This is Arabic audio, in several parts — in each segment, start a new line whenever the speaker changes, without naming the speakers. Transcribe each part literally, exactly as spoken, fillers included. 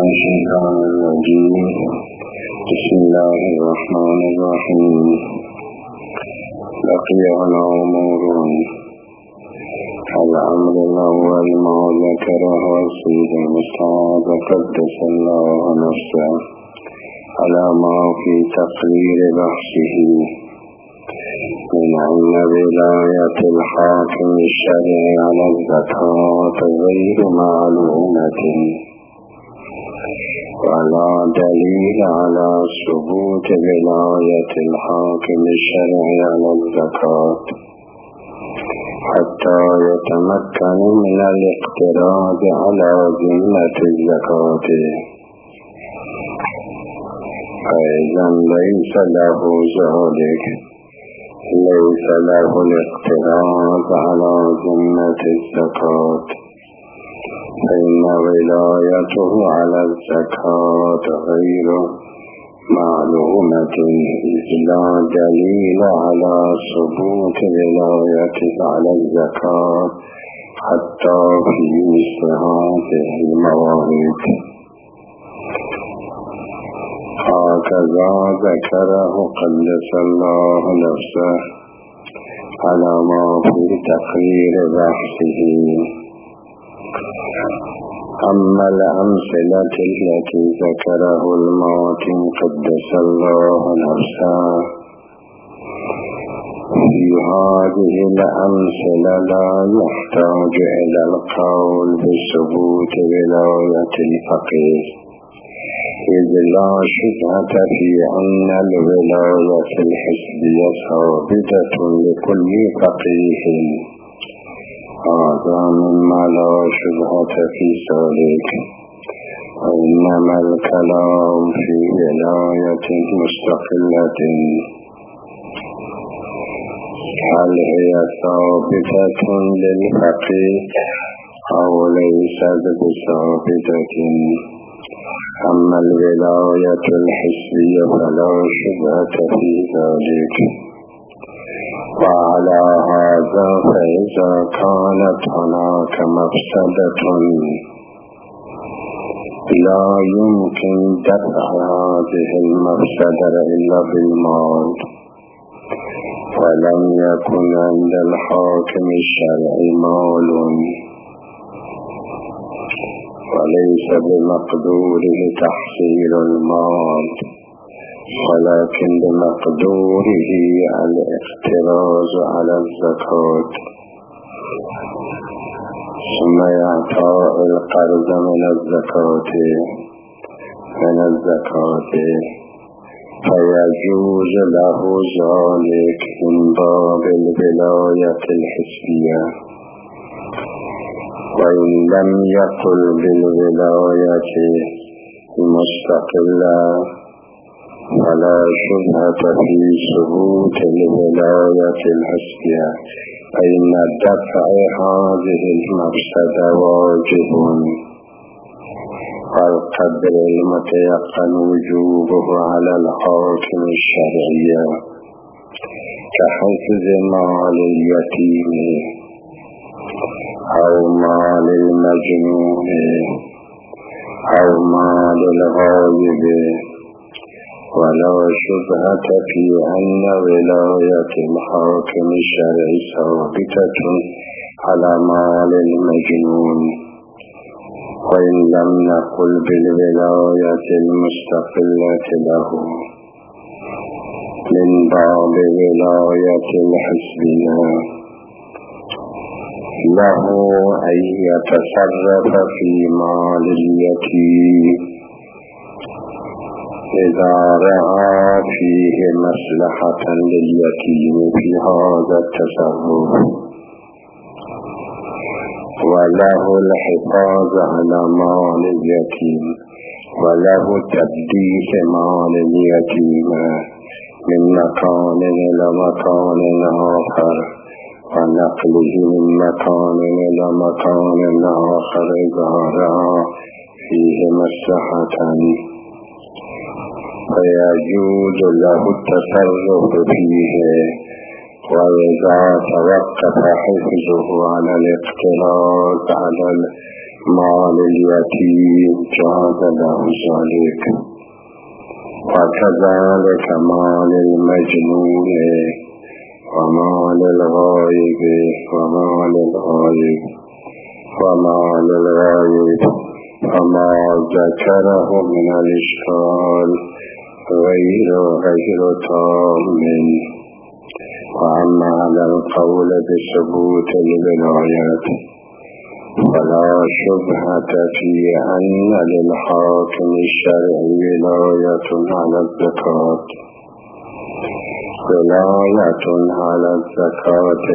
الشيطان الرجيم. بسم الله الرحمن الرحيم. بقينا أمور. الأمر الأول ما ذكره السيد المصطفى قدس الله نفسه على ما في تقرير بحثه من أن ولاية الحاكم الشرعي على الزكاة غير معلومة، ولا دليل على ثبوت ولاية الحاكم الشرعي على الزكاة حتى يتمكن من الاقتراض على ذمة الزكاة، فإذا ليس له ذلك ليس له الاقتراض على ذمة الزكاة، فإن ولايته على الزكاة غير معلومة، إذ لا دليل على ثبوت ولايته على الزكاة حتى في مثل هذه الموارد. هكذا ذكره قدس الله نفسه على ما في تقرير بحثه. أما الأمثلة التي ذكره الماتن قدس الله نفسه في هذه الأمثلة لا يحتاج إلى القول بثبوت ولاية الفقيه، إذ لا شبهة في أن الولاية الحزبية ثابتة لكل فقيه، هذا مما لا شبهة في ذلك، وإنما الكلام في ولاية مستقلة، هل هي ثابتة للفقيه أو ليست بثابتة؟ أما الولاية الحزبية فلا شبهة في ذلك. وعلى هذا فإذا كانت هناك مفسدة لا يمكن دفع هذه المفسدة إلا بالمال، فلم يكن عند الحاكم الشرعي مال وليس بمقدوره تحصيل المال، ولكن بمقدوره الاحتراز على الزكاة، ثم يعطاء القرض من الزكاة من الزكاة فيجوز له ذلك من باب الولاية الحزبية. وإن لم يقل بالولاية المستقلة فلا شبهة في ثبوت الولاية الحزبية، فإن دفع هذه المفسدة واجب، والقدر المتيقن وجوبه على الحاكم الشرعي، كحفظ مال اليتيم أو مال المجنون أو مال الغائب. ولا شبهة في أن ولاية الحاكم الشرعي ثابتة على مال المجنون، وإن لم نقل بالولاية المستقلة له من باب ولاية الحزبية، له أن يتصرف في مال اليتيم إذا رأى فيه مصلحة لليتيم في هذا التصرف، وله الحفاظ على مال اليتيم، وله تبديل مال اليتيم من مكان إلى مكان آخر، ونقله من مكان إلى مكان آخر إذا رأى فيه مصلحة، فيجوز له التصرف فيه. وإذا توقف حفظه على الاقتراض على مال اليتيم جاز له ذلك وكذلك مال المجنون ومال الغائب ومال الغائب ومال الغائب وما ذكره من الإشكال غير غير تام. وأما على القول بثبوت الولايات فلا شبهة في أن للحاكم الشرعي ولاية على الزكاة ولاية على الزكاة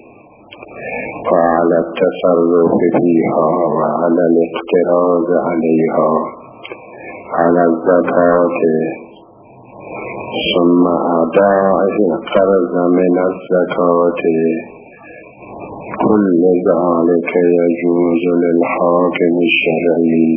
وعلى التصرف فيها وعلى الاقتراض عليها على الزكاة ثم أداء القرض من الزكاة. كل ذلك يجوز للحاكم الشرعي.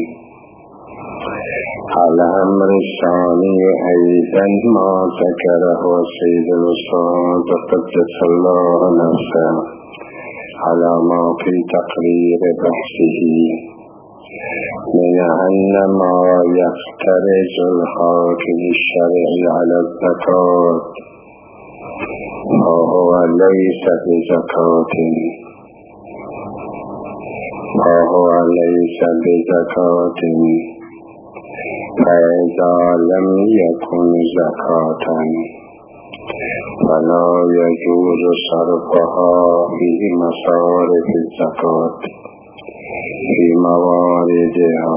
الأمر الثاني أيضا ما ذكره السيد الأستاذ قدس الله نفسه على ما في تقرير بحثه من أن ما يفترض الحاكم الشرعي على الزكاة فهو ليس بزكاة فهو ليس بزكاة فإذا لم يكن زكاة فلا يجوز صرفها في مصارف الزكاة في مواردها.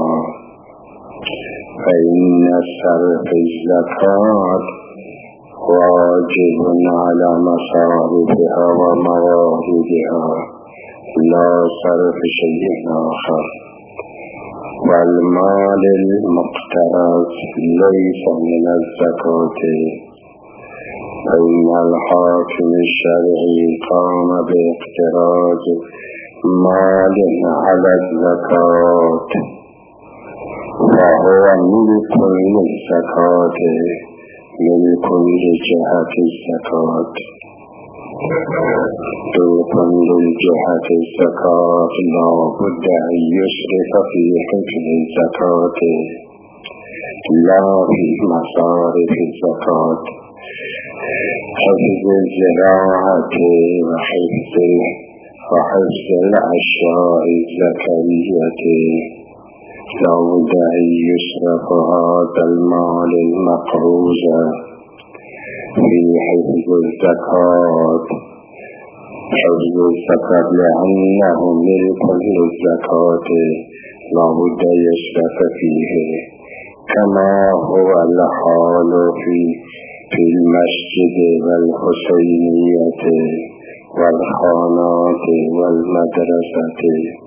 فإن صرف الزكاة واجب على مصارفها ومواردها لا صرف شيء آخر. والمال المقترض ليس من الزكاة. فإن الحاكم الشرعي قام باقتراض مال على الزكاة وهو ملك للزكاة ملك لجهة الزكاة ملك لجهة الزكاة لا بد أن يصرف في حفظ الزكاة لا في مصارف الزكاة. حفظ الزراعة وحفظ وحفظ الأشياء الزكوية لا بد أن يصرف هذا المال المقروض في حفظ الزكاة. حفظ الزكاة لأنه ملك للزكاة لا بد يصرف فيه كما هو الحال في في المسجد والحسينية والخانات والمدرسة.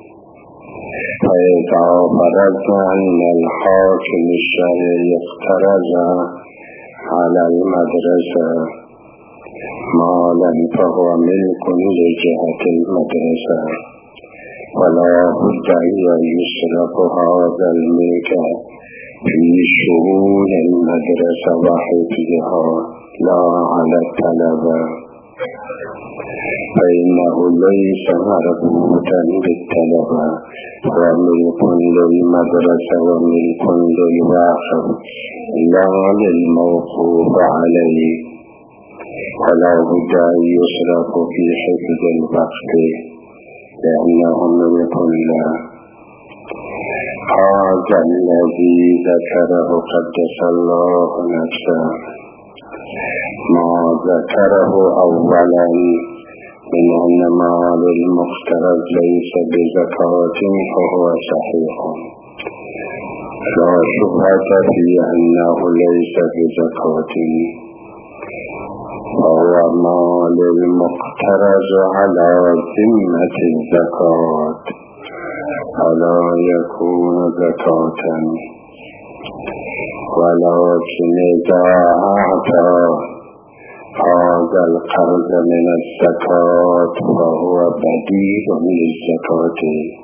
فإذا فرضنا أن الحاكم الشرعي اقترض على المدرسة مالا فهو ملك لجهة المدرسة ولا بد أن يصرف هذا الملك في شؤون المدرسة وحفظها لا على الطلبة. فإنه ليس مربوطا بالطلبة وملك للمدرسة وملك للواقف لا للموقوف عليه. ولا بد أن يصرف في حفظ الوقت لأنه ملك له. هذا الذي ذكره قدس الله نفسه ما ذكره أولا من أن مال المقترض ليس بزكاة فهو صحيح لا شبهة في أنه ليس بزكاة. وهو مال المقترض على ذمة الزكاة فلا يكون زكاة. ولكن إذا أعطى هذا القرض من الزكاة فهو بديل للزكاة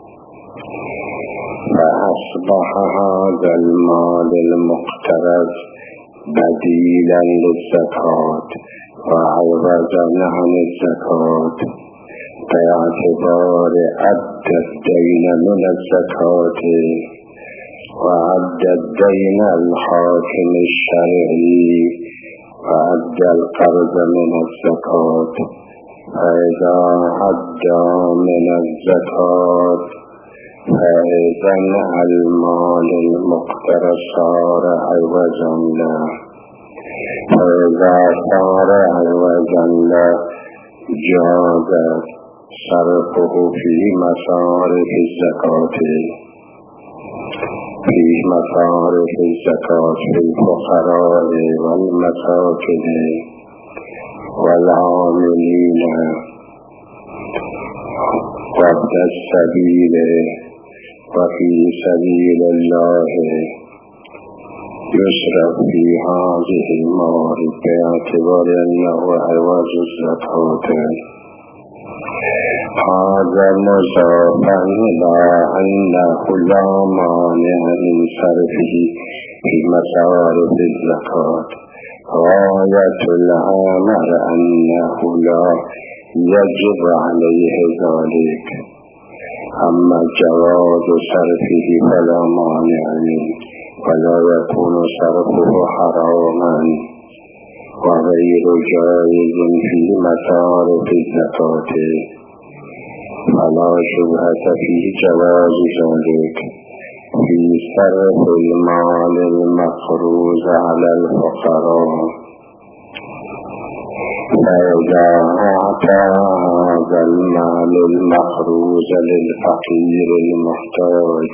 فأصبح هذا المال المقترض بديلا للزكاة وعوضا عن الزكاة باعتبار عد الدين من الزكاة وعد الدين الحاكم الشرعي وعد القرض من الزكاة. فإذا عد من الزكاة فإذن المال المقتر صار عوجا له، فإذا صار عوجا له جاز صرفه في مصارف الزكاة في مصارف الزكاة في الفقراء والمساكين والعاملين وابن السبيل وفي سبيل الله يصرف في هذه الموارد باعتبار أنه عوض الزكاة. هذا مضافا إلى أنه لا مانع من صرفه في مصارف الزكاة. غاية الأمر أنه لا يجب عليه ذلك، أما جواز صرفه فلا مانع منه ولا يكون صرفه حراما وغير جائز في مصارف الزكاة، فلا شبهة في جواز ذلك في صرف المال المفروض على الفقراء. فإذا أعطى هذا المال المفروض للفقير المحتاج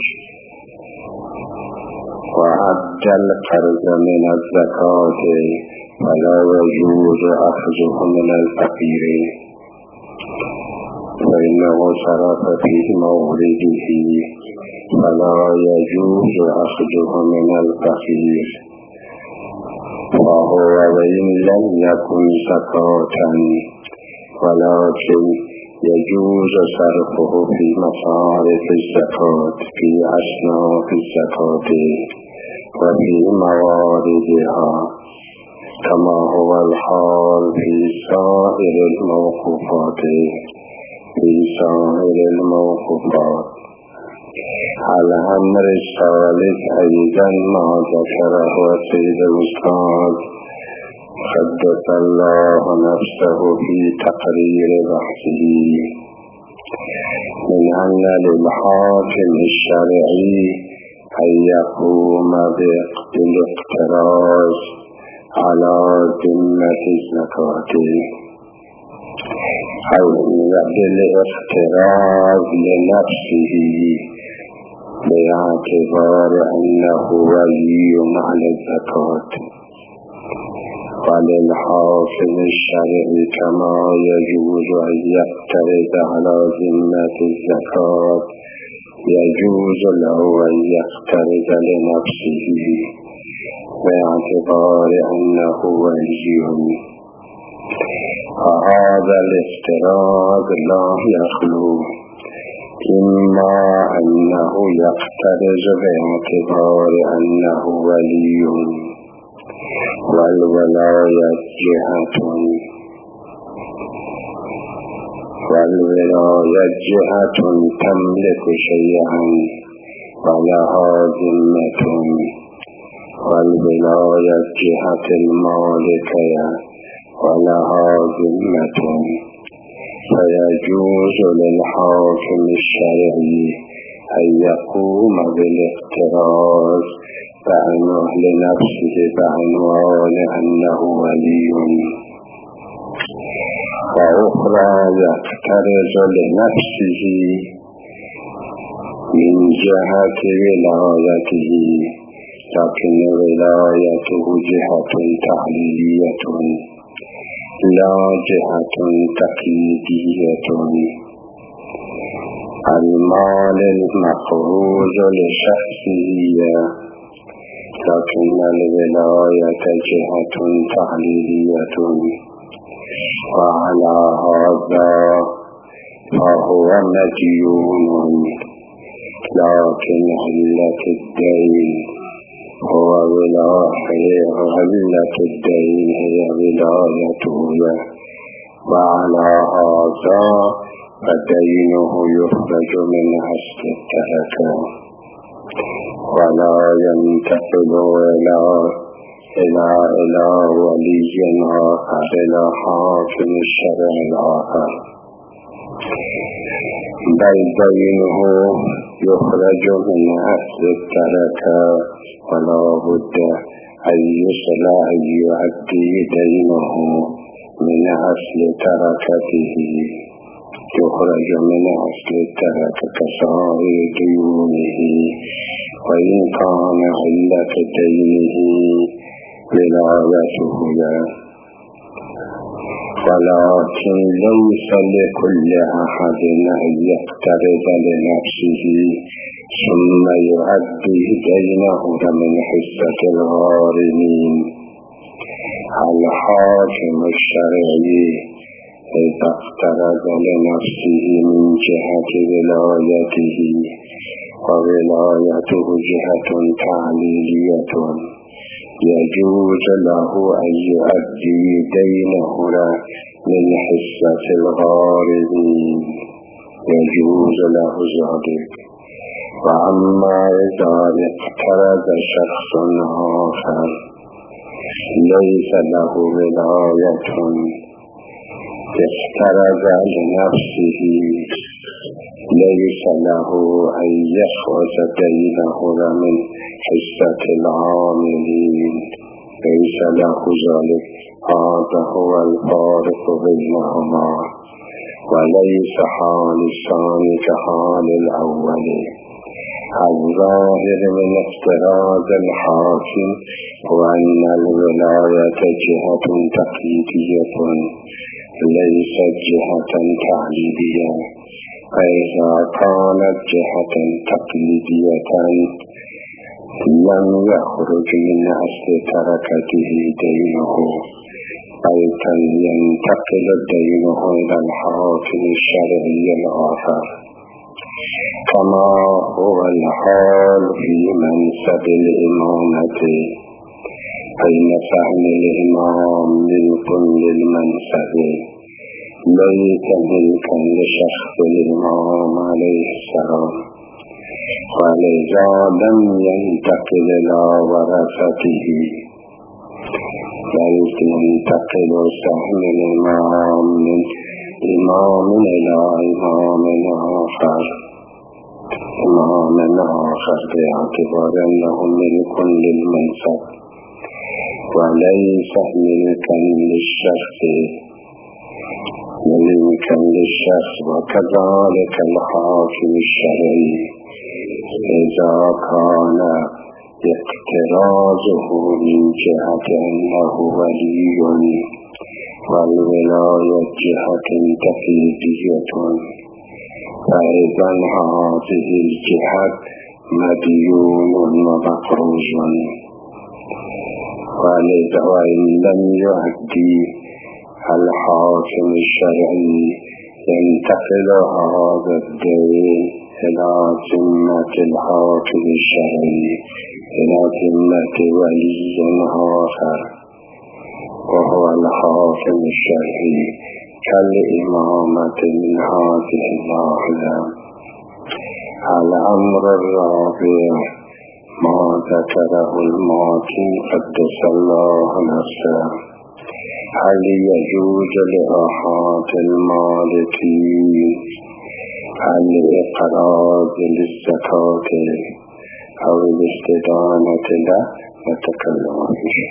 وعد القرض من الزكاة فلا يجوز أخذه من الفقير، فإنه صرف في مورده فلا يجوز أخذه من الفقير، فهو وإن لم يكن زكاة ولكن يجوز صرفه في مصارف الزكاة في أصناف الزكاة وفي مواردها، كما هو الحال في سائر الموقوفات في سائر الموقوفات. الأمر الثالث أيضا ما ذكره السيد الأستاذ قدس الله نفسه في تقرير بحثه من أن للحاكم الشرعي أن يقوم بالاقتراض على ذمة الزكاة أو بالاقتراض لنفسه باعتبار أنه ولي على الزكاة. وللحاكم الشرعي كما يجوز أن يقترض على ذمة الزكاة يجوز له أن يقترض لنفسه باعتبار أنه ولي. فهذا الاقتراض لا يخلو إما أنه يقترض باعتبار أنه ولي والولاية جهة والولاية جهة تملك شيئا ولها ذمة، والولاية جهة المالكية ولها ذمة، فيجوز للحاكم الشرعي أن يقوم بالاقتراض بعنوان لنفسه بعنوان أنه ولي، وأخرى يقترض لنفسه من جهة ولايته، لكن ولايته جهة تحليلية لا جهة تقييدية. المال المفروض لشخصه لكن الولاية جهة تحليلية، وعلى هذا فهو مديون، لكن علة الدين هو ولاية علة الدين هي ولايته، وعلى هذا فدينه يخرج من أصل التركة ولا ينتقل إلى إلى إلى ولي آخر إلى حاكم الشرع الآخر، بل دينه يخرج من أصل التركة ولا بد أن يصل أن يؤدي دينه من أصل تركته، يخرج من أصل التركة كسائر ديونه، وإن كان علة دينه ولايته له، ولكن ليس لكل أحد أن يقترض لنفسه ثم يؤدي دينه من حصة الغارمين. الحاكم الشرعي إذا اقترض لنفسه من جهة ولايته، وولايته جهة تعليلية، يجوز له أن يؤدي دينه من حصة الغارمين، يجوز له ذلك. وأما إذا اقترض شخص آخر ليس له ولاية، اقترض لنفسه، ليس له أن يأخذ دينه من حصة العاملين، ليس له ذلك. هذا هو الفارق بينهما، وليس حال الثاني كحال الأول. الظاهر من اقتراض الحاكم هو أن الولاية جهة تقليدية ليست جهة تعليلية، فإذا كانت جهة تقليدية لم يخرج من أصل تركته دينه، بل ينتقل دينه إلى الحاكم الشرعي الآخر، كما هو الحال في منصب الإمامة، حين فهم الإمام ملك للمنصب ليس ملكا لشخص الإمام عليه السلام، ولذا لم ينتقل إلى ورثته، بل ينتقل سهم الإمام من إمام إلى إمام آخر، إمام آخر باعتبار أنه ملك للمنصب وليس ملكا للشخص، ملكا للشخص. وكذلك الحاكم الشرعي إذا كان اقتراضه من جهة أنه ولي والولاية جهة تقليدية، فإذا هذه الجهة مديون ومقروض، ولذا وإن لم يؤدي الحاكم الشرعي ينتقل هذا الدين إلى ذمة الحاكم الشرعي، إلى ذمة ولي آخر وهو الحاكم الشرعي، كالإمامة من هذه اللحظة. الأمر الرابع ما ذكره الماتن قدس الله نفسه، هل يجوز لأحد المالكين الإقراض للزكاة أو الاستدانة له؟ نتكلم فيه.